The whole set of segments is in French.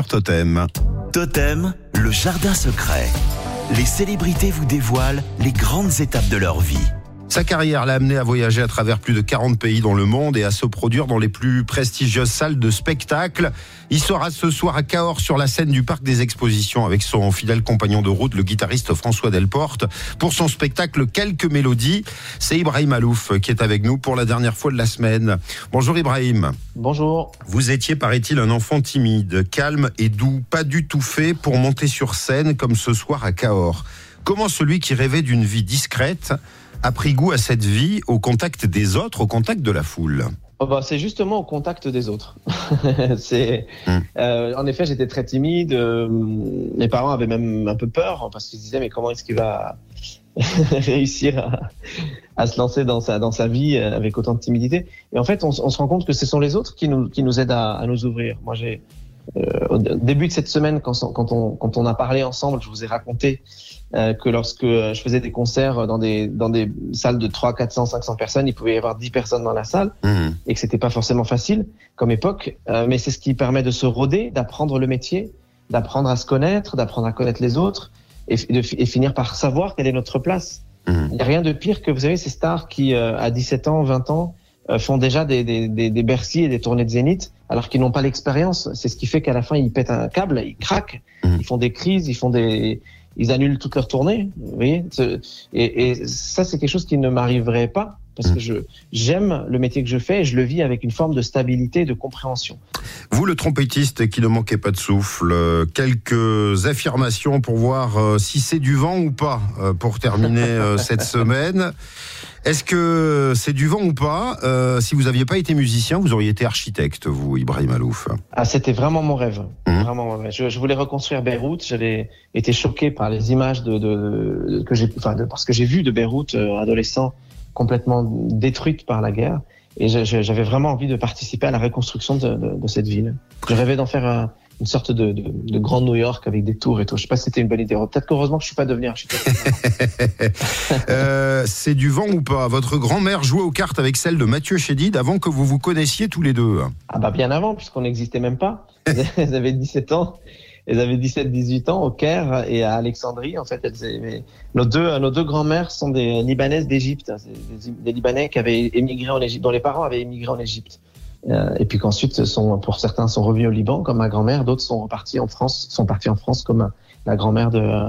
sur Totem. Totem, le jardin secret. Les célébrités vous dévoilent les grandes étapes de leur vie. Sa carrière l'a amené à voyager à travers plus de 40 pays dans le monde et à se produire dans les plus prestigieuses salles de spectacle. Il sera ce soir à Cahors sur la scène du Parc des Expositions avec son fidèle compagnon de route, le guitariste François Delporte, pour son spectacle Quelques mélodies. C'est Ibrahim Alouf qui est avec nous pour la dernière fois de la semaine. Bonjour Ibrahim. Bonjour. Vous étiez, paraît-il, un enfant timide, calme et doux, pas du tout fait pour monter sur scène comme ce soir à Cahors. Comment celui qui rêvait d'une vie discrète a pris goût à cette vie au contact des autres, au contact de la foule? C'est justement au contact des autres. En effet, j'étais très timide. Mes parents avaient même un peu peur parce qu'ils se disaient mais comment est-ce qu'il va réussir à se lancer dans sa vie avec autant de timidité. Et en fait, on se rend compte que ce sont les autres qui nous aident à nous ouvrir. Moi, au début de cette semaine, quand on a parlé ensemble, je vous ai raconté que lorsque je faisais des concerts dans des salles de 300, 400, 500 personnes, il pouvait y avoir 10 personnes dans la salle et que c'était pas forcément facile comme époque, mais c'est ce qui permet de se roder, d'apprendre le métier, d'apprendre à se connaître, d'apprendre à connaître les autres et finir par savoir quelle est notre place. Il n'y a rien de pire que, vous savez, ces stars qui, à 17 ans, 20 ans, font déjà des Bercy et des tournées de Zénith alors qu'ils n'ont pas l'expérience. C'est ce qui fait qu'à la fin, ils pètent un câble, ils craquent, ils font des crises, ils annulent toutes leurs tournées. Vous voyez, et ça, c'est quelque chose qui ne m'arriverait pas parce que j'aime le métier que je fais et je le vis avec une forme de stabilité et de compréhension. Vous, le trompettiste qui ne manquait pas de souffle, quelques affirmations pour voir si c'est du vent ou pas pour terminer cette semaine. Est-ce que c'est du vent ou pas? Si vous n'aviez pas été musicien, vous auriez été architecte, vous, Ibrahim Alouf. C'était vraiment mon rêve. Vraiment mon rêve. Je voulais reconstruire Beyrouth. J'avais été choqué par les images parce que j'ai vu de Beyrouth adolescent complètement détruite par la guerre. Et j'avais vraiment envie de participer à la reconstruction de cette ville. Je rêvais d'en faire une sorte de grand New York avec des tours et tout. Je sais pas si c'était une bonne idée. Peut-être qu'heureusement que je suis pas devenu architecte. C'est du vent ou pas? Votre grand-mère jouait aux cartes avec celle de Mathieu Chédid avant que vous vous connaissiez tous les deux. Bien avant, puisqu'on n'existait même pas. Elles avaient 17 ans. Elles avaient 17-18 ans au Caire et à Alexandrie. En fait, nos deux grand-mères sont des Libanaises d'Égypte. Des Libanais qui avaient émigré en Égypte, dont les parents avaient émigré en Égypte. Et puis qu'ensuite, pour certains, sont revenus au Liban, comme ma grand-mère. D'autres sont partis en France, comme la grand-mère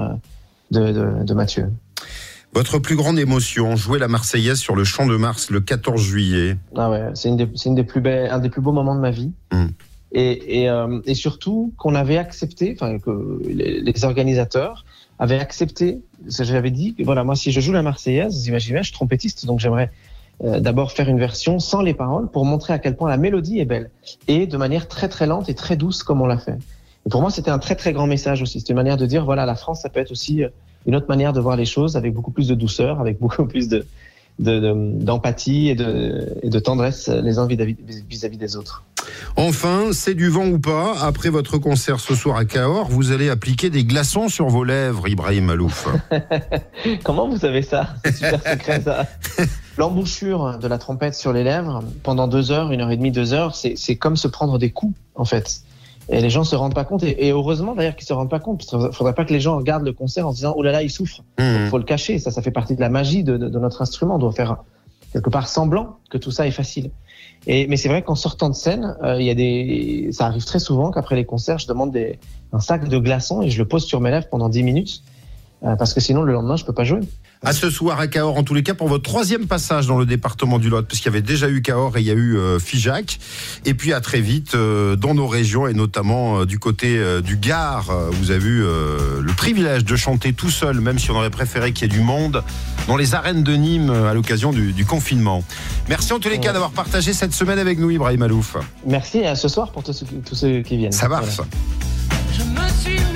de Mathieu. Votre plus grande émotion, jouer la Marseillaise sur le Champ de Mars le 14 juillet. C'est un des plus beaux moments de ma vie. Et surtout qu'on avait accepté, que les organisateurs avaient accepté, j'avais dit que voilà, moi si je joue la Marseillaise, vous imaginez, je suis trompettiste, donc j'aimerais d'abord faire une version sans les paroles pour montrer à quel point la mélodie est belle et de manière très très lente et très douce comme on l'a fait. Et pour moi, c'était un très très grand message aussi. C'était une manière de dire voilà, la France, ça peut être aussi une autre manière de voir les choses avec beaucoup plus de douceur, avec beaucoup plus d'empathie et de tendresse les uns vis-à-vis des autres. Enfin, c'est du vent ou pas? Après votre concert ce soir à Cahors, vous allez appliquer des glaçons sur vos lèvres, Ibrahim Alouf. Comment vous savez ça? C'est super secret ça. L'embouchure de la trompette sur les lèvres pendant 2 heures, 1h30, 2 heures, c'est comme se prendre des coups en fait. Et les gens se rendent pas compte, et heureusement d'ailleurs qu'ils se rendent pas compte, parce qu'il faudrait pas que les gens regardent le concert en se disant oh là là, il souffre. Il faut le cacher, ça fait partie de la magie de notre instrument. On doit faire quelque part semblant que tout ça est facile. Mais c'est vrai qu'en sortant de scène, ça arrive très souvent qu'après les concerts, je demande un sac de glaçons et je le pose sur mes lèvres pendant 10 minutes, parce que sinon le lendemain je peux pas jouer. À ce soir à Cahors, en tous les cas, pour votre 3e passage dans le département du Lot, parce qu'il y avait déjà eu Cahors et il y a eu Figeac. Et puis à très vite dans nos régions et notamment du côté du Gard. Vous avez eu le privilège de chanter tout seul, même si on aurait préféré qu'il y ait du monde, dans les arènes de Nîmes à l'occasion du confinement. Merci en tous les cas d'avoir partagé cette semaine avec nous, Ibrahim Alouf. Merci et à ce soir pour tous ceux qui viennent. Ça marche. Voilà. Je me suis